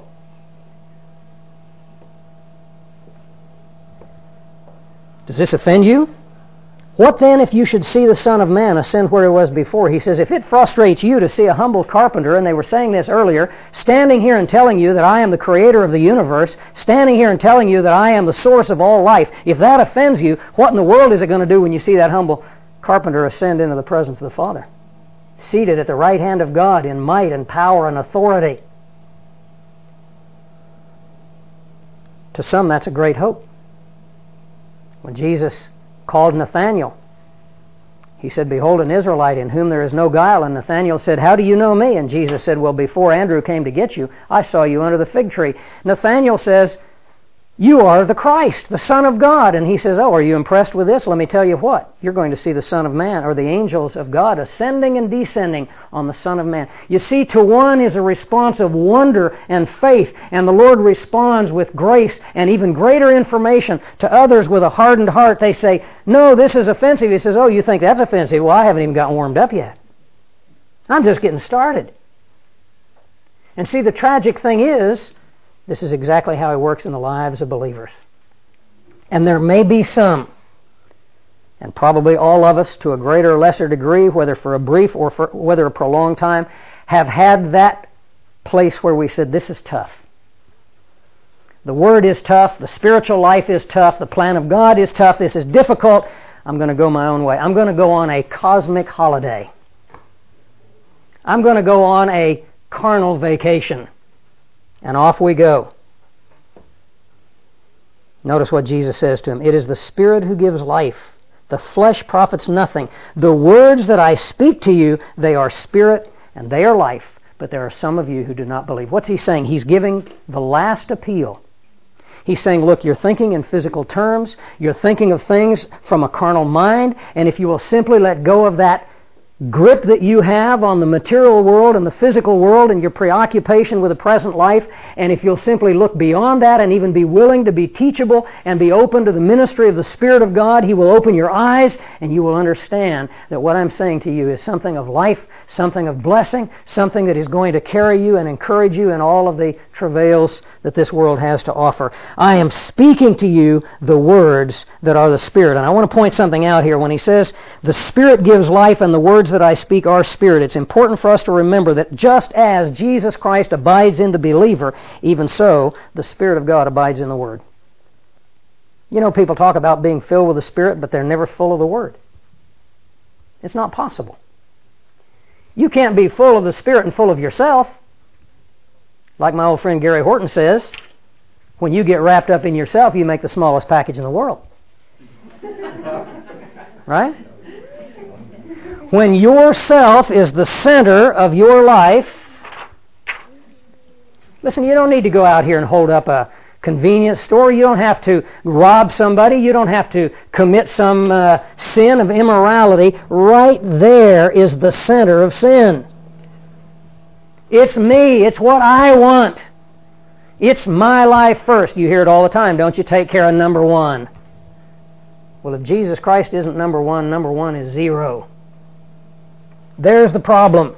Does this offend you? What then if you should see the Son of Man ascend where he was before? He says, if it frustrates you to see a humble carpenter, and they were saying this earlier, standing here and telling you that I am the creator of the universe, standing here and telling you that I am the source of all life, if that offends you, what in the world is it going to do when you see that humble carpenter ascend into the presence of the Father, seated at the right hand of God in might and power and authority? To some, that's a great hope. When Jesus called Nathanael, he said, behold, an Israelite in whom there is no guile. And Nathanael said, how do you know me? And Jesus said, well, before Andrew came to get you, I saw you under the fig tree. Nathanael says, you are the Christ, the Son of God. And he says, oh, are you impressed with this? Let me tell you what. You're going to see the Son of Man, or the angels of God, ascending and descending on the Son of Man. You see, to one is a response of wonder and faith, and the Lord responds with grace and even greater information. To others with a hardened heart, they say, no, this is offensive. He says, oh, you think that's offensive? Well, I haven't even gotten warmed up yet. I'm just getting started. And see, the tragic thing is, this is exactly how He works in the lives of believers. And there may be some, and probably all of us to a greater or lesser degree, whether for a brief or for whether a prolonged time, have had that place where we said, this is tough. The Word is tough. The spiritual life is tough. The plan of God is tough. This is difficult. I'm going to go my own way. I'm going to go on a cosmic holiday. I'm going to go on a carnal vacation. And off we go. Notice what Jesus says to him. It is the Spirit who gives life. The flesh profits nothing. The words that I speak to you, they are spirit and they are life. But there are some of you who do not believe. What's he saying? He's giving the last appeal. He's saying, look, you're thinking in physical terms. You're thinking of things from a carnal mind. And if you will simply let go of that grip that you have on the material world and the physical world and your preoccupation with the present life, and if you'll simply look beyond that and even be willing to be teachable and be open to the ministry of the Spirit of God, He will open your eyes and you will understand that what I'm saying to you is something of life, something of blessing, something that is going to carry you and encourage you in all of the travails that this world has to offer. I am speaking to you the words that are the Spirit. And I want to point something out here. When he says the Spirit gives life and the words that I speak are spirit, it's important for us to remember that just as Jesus Christ abides in the believer, even so the Spirit of God abides in the Word. You know, people talk about being filled with the Spirit, but they're never full of the Word. It's not possible. You can't be full of the Spirit and full of yourself. Like my old friend Gary Horton says, When you get wrapped up in yourself, you make the smallest package in the world. Right? When yourself is the center of your life, listen, you don't need to go out here and hold up a convenience store. You don't have to rob somebody. You don't have to commit some sin of immorality. Right there is the center of sin. It's me. It's what I want. It's my life first. You hear it all the time, don't you? Take care of number one. Well, if Jesus Christ isn't number one is zero. There's the problem.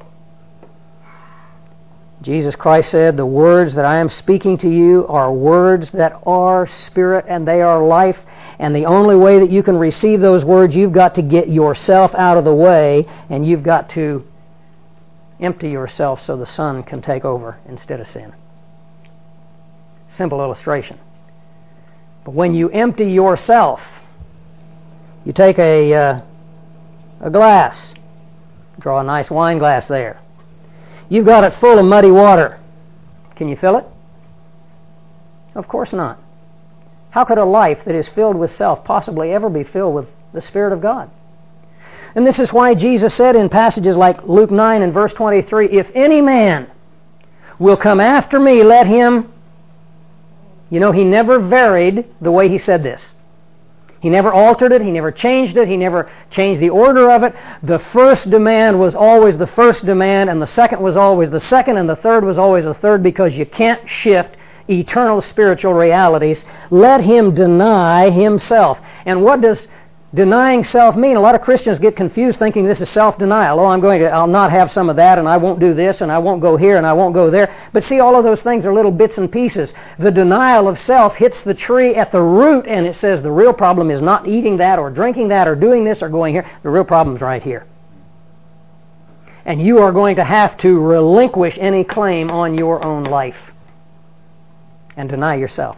Jesus Christ said, the words that I am speaking to you are words that are spirit and they are life. And the only way that you can receive those words, you've got to get yourself out of the way and you've got to empty yourself so the Son can take over instead of sin. Simple illustration. But when you empty yourself, you take a glass, draw a nice wine glass there. You've got it full of muddy water. Can you fill it? Of course not. How could a life that is filled with self possibly ever be filled with the Spirit of God? And this is why Jesus said in passages like Luke 9 and verse 23, if any man will come after me, let him... You know, he never varied the way he said this. He never altered it. He never changed it. He never changed the order of it. The first demand was always the first demand, and the second was always the second, and the third was always the third, because you can't shift eternal spiritual realities. Let him deny himself. And what does denying self mean? A lot of Christians get confused thinking this is self-denial. Oh, I'll not have some of that, and I won't do this, and I won't go here, and I won't go there. But see, all of those things are little bits and pieces. The denial of self hits the tree at the root, and it says the real problem is not eating that, or drinking that, or doing this, or going here. The real problem is right here. And you are going to have to relinquish any claim on your own life and deny yourself.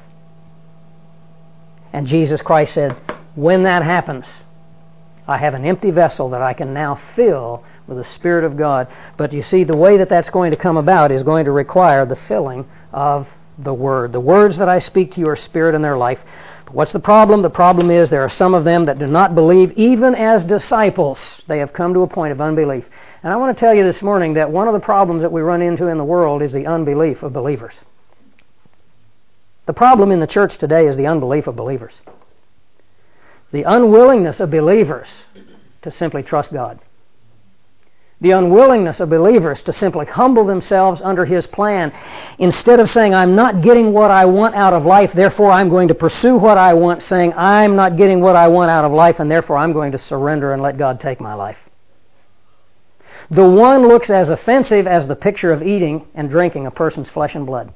And Jesus Christ said, when that happens, I have an empty vessel that I can now fill with the Spirit of God. But you see, the way that that's going to come about is going to require the filling of the Word. The words that I speak to you are spirit and their life. But what's the problem? The problem is there are some of them that do not believe, even as disciples. They have come to a point of unbelief. And I want to tell you this morning that one of the problems that we run into in the world is the unbelief of believers. The problem in the church today is the unbelief of believers. The unwillingness of believers to simply trust God. The unwillingness of believers to simply humble themselves under His plan. Instead of saying, I'm not getting what I want out of life, therefore I'm going to pursue what I want, saying, I'm not getting what I want out of life, and therefore I'm going to surrender and let God take my life. The one looks as offensive as the picture of eating and drinking a person's flesh and blood.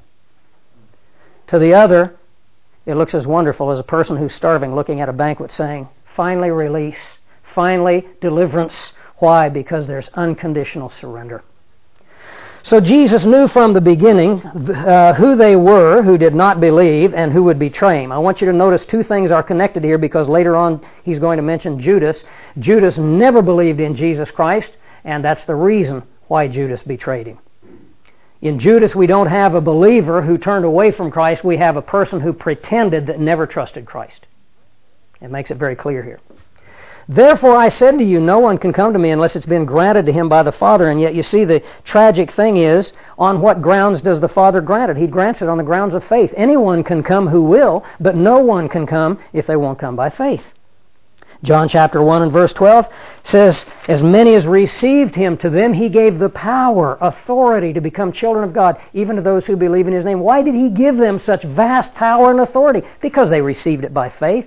To the other, it looks as wonderful as a person who's starving looking at a banquet saying, finally release, finally deliverance. Why? Because there's unconditional surrender. So Jesus knew from the beginning who they were who did not believe and who would betray Him. I want you to notice two things are connected here, because later on He's going to mention Judas. Judas never believed in Jesus Christ, and that's the reason why Judas betrayed Him. In Judas, we don't have a believer who turned away from Christ. We have a person who pretended that never trusted Christ. It makes it very clear here. Therefore, I said to you, no one can come to me unless it's been granted to him by the Father. And yet, you see, the tragic thing is, on what grounds does the Father grant it? He grants it on the grounds of faith. Anyone can come who will, but no one can come if they won't come by faith. John chapter 1 and verse 12 says, as many as received Him, to them He gave the power, authority to become children of God, even to those who believe in His name. Why did He give them such vast power and authority? Because they received it by faith.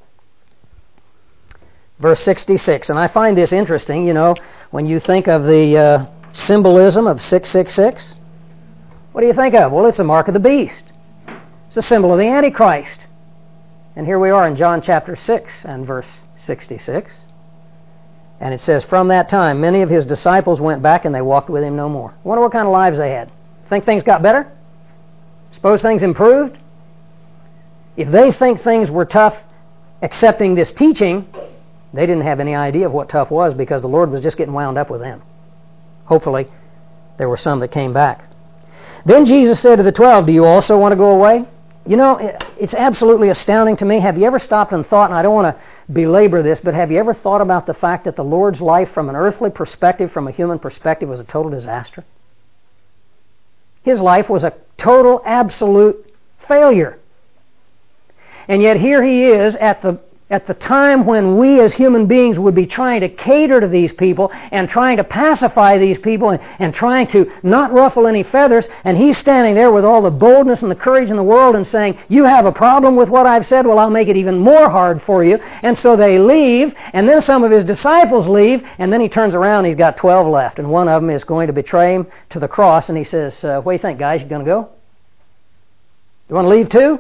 Verse 66, and I find this interesting, when you think of the symbolism of 666. What do you think of? Well, it's a mark of the beast. It's a symbol of the Antichrist. And here we are in John chapter 6 and verse 66. And it says, from that time, many of His disciples went back and they walked with Him no more. I wonder what kind of lives they had. Think things got better? Suppose things improved? If they think things were tough accepting this teaching, they didn't have any idea of what tough was, because the Lord was just getting wound up with them. Hopefully, there were some that came back. Then Jesus said to the 12, do you also want to go away? You know, it's absolutely astounding to me. Have you ever stopped and thought, and I don't want to belabor this, but have you ever thought about the fact that the Lord's life from an earthly perspective, from a human perspective, was a total disaster? His life was a total, absolute failure. And yet here he is at the time when we as human beings would be trying to cater to these people and trying to pacify these people and trying to not ruffle any feathers, and he's standing there with all the boldness and the courage in the world and saying, you have a problem with what I've said? Well, I'll make it even more hard for you. And so they leave, and then some of his disciples leave, and then he turns around and he's got 12 left, and one of them is going to betray him to the cross, and he says, what do you think, guys? You going to go? You want to leave too?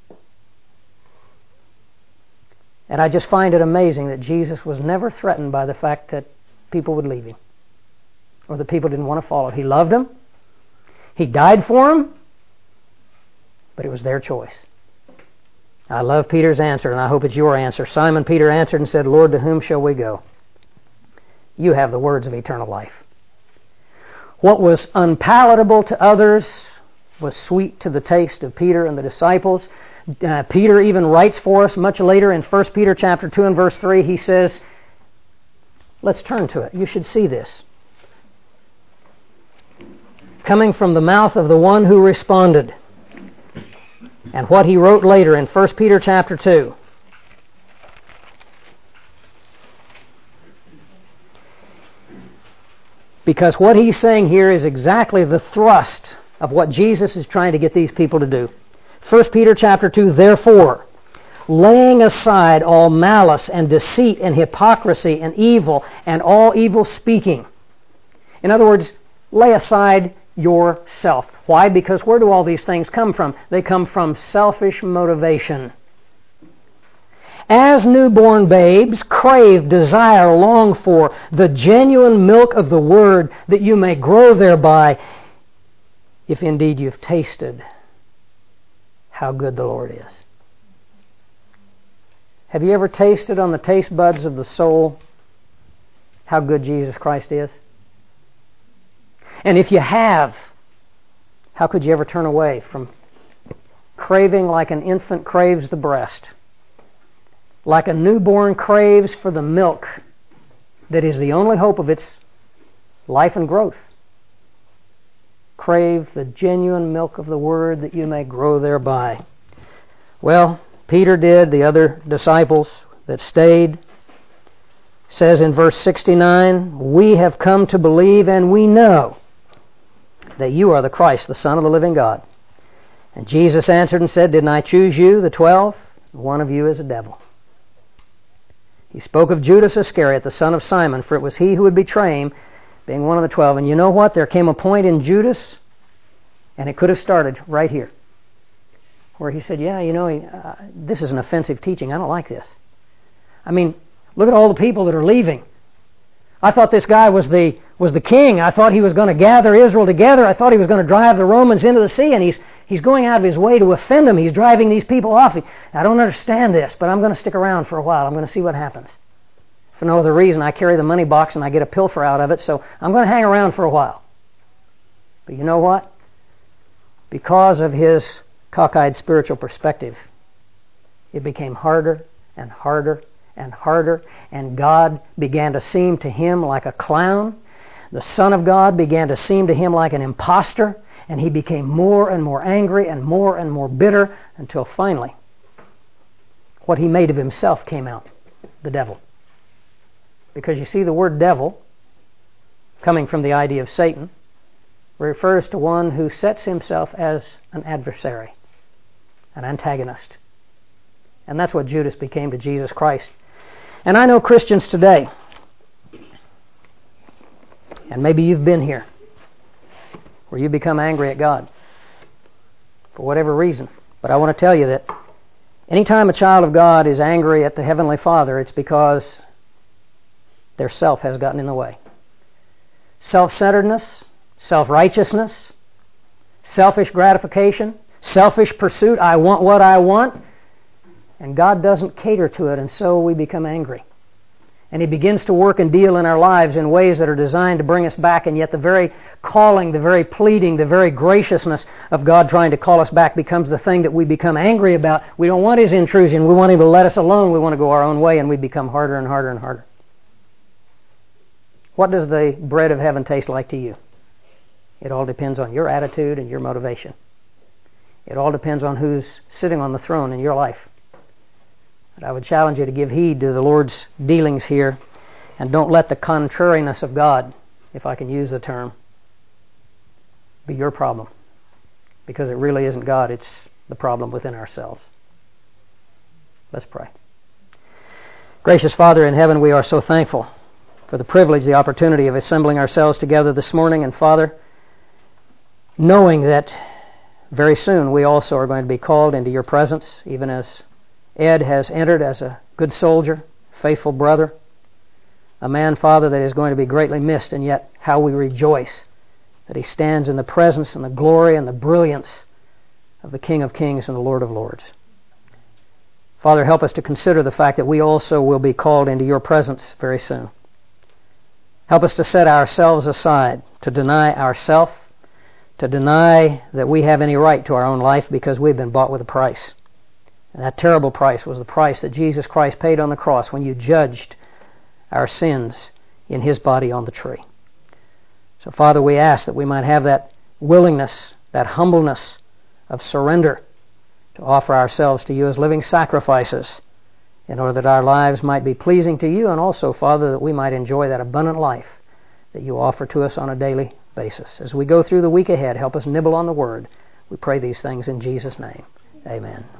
And I just find it amazing that Jesus was never threatened by the fact that people would leave him or that people didn't want to follow. He loved them. He died for them. But it was their choice. I love Peter's answer, and I hope it's your answer. Simon Peter answered and said, Lord, to whom shall we go? You have the words of eternal life. What was unpalatable to others was sweet to the taste of Peter and the disciples. Peter even writes for us much later in 1 Peter chapter 2 and verse 3. He says, let's turn to it. You should see this. Coming from the mouth of the one who responded. And what he wrote later in 1 Peter chapter 2. Because what he's saying here is exactly the thrust of what Jesus is trying to get these people to do. 1 Peter chapter 2, therefore, laying aside all malice and deceit and hypocrisy and evil and all evil speaking. In other words, lay aside yourself. Why? Because where do all these things come from? They come from selfish motivation. As newborn babes, crave, desire, long for the genuine milk of the Word, that you may grow thereby, if indeed you've tasted how good the Lord is. Have you ever tasted on the taste buds of the soul how good Jesus Christ is? And if you have, how could you ever turn away from craving like an infant craves the breast, like a newborn craves for the milk that is the only hope of its life and growth? Crave the genuine milk of the Word that you may grow thereby. Well, Peter did. The other disciples that stayed. Says in verse 69, we have come to believe and we know that you are the Christ, the Son of the living God. And Jesus answered and said, didn't I choose you, the 12? One of you is a devil. He spoke of Judas Iscariot, the son of Simon, for it was he who would betray him, being one of the 12. And you know what? There came a point in Judas, and it could have started right here, where he said, yeah, you know, this is an offensive teaching. I don't like this. I mean, look at all the people that are leaving. I thought this guy was the king. I thought he was going to gather Israel together. I thought he was going to drive the Romans into the sea, and he's going out of his way to offend them. He's driving these people off. I don't understand this, but I'm going to stick around for a while. I'm going to see what happens. For no other reason, I carry the money box and I get a pilfer out of it, so I'm going to hang around for a while. But you know what? Because of his cockeyed spiritual perspective, it became harder and harder and harder, and God began to seem to him like a clown. The Son of God began to seem to him like an imposter, and he became more and more angry and more bitter, until finally what he made of himself came out, the devil. Because you see, the word devil, coming from the idea of Satan, refers to one who sets himself as an adversary, an antagonist. And that's what Judas became to Jesus Christ. And I know Christians today, and maybe you've been here, where you become angry at God for whatever reason. But I want to tell you that anytime a child of God is angry at the Heavenly Father, it's because their self has gotten in the way. Self-centeredness, self-righteousness, selfish gratification, selfish pursuit. I want what I want. And God doesn't cater to it, and so we become angry. And He begins to work and deal in our lives in ways that are designed to bring us back, and yet the very calling, the very pleading, the very graciousness of God trying to call us back becomes the thing that we become angry about. We don't want His intrusion. We want Him to let us alone. We want to go our own way, and we become harder and harder and harder. What does the bread of heaven taste like to you? It all depends on your attitude and your motivation. It all depends on who's sitting on the throne in your life. But I would challenge you to give heed to the Lord's dealings here, and don't let the contrariness of God, if I can use the term, be your problem. Because it really isn't God, it's the problem within ourselves. Let's pray. Gracious Father in heaven, we are so thankful for the privilege, the opportunity of assembling ourselves together this morning. And Father, knowing that very soon we also are going to be called into your presence, even as Ed has entered as a good soldier, faithful brother, a man, Father, that is going to be greatly missed, and yet how we rejoice that he stands in the presence and the glory and the brilliance of the King of Kings and the Lord of Lords. Father, help us to consider the fact that we also will be called into your presence very soon. Help us to set ourselves aside, to deny ourselves, to deny that we have any right to our own life because we've been bought with a price. And that terrible price was the price that Jesus Christ paid on the cross when you judged our sins in His body on the tree. So, Father, we ask that we might have that willingness, that humbleness of surrender to offer ourselves to you as living sacrifices in order that our lives might be pleasing to you, and also, Father, that we might enjoy that abundant life that you offer to us on a daily basis. As we go through the week ahead, help us nibble on the Word. We pray these things in Jesus' name. Amen.